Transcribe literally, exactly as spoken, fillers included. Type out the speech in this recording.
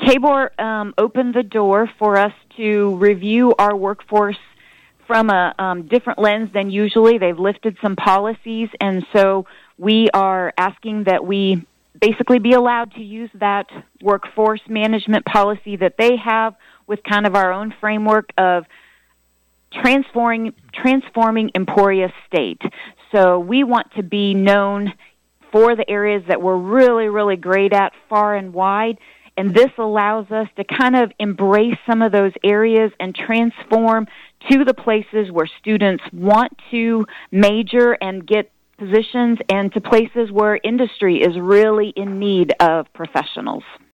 K B O R um, opened the door for us to review our workforce from a um, different lens than usually. They've lifted some policies, and so we are asking that we basically be allowed to use that workforce management policy that they have with kind of our own framework of transforming transforming Emporia State. So we want to be known for the areas that we're really, really great at far and wide, and this allows us to kind of embrace some of those areas and transform to the places where students want to major and get positions and to places where industry is really in need of professionals.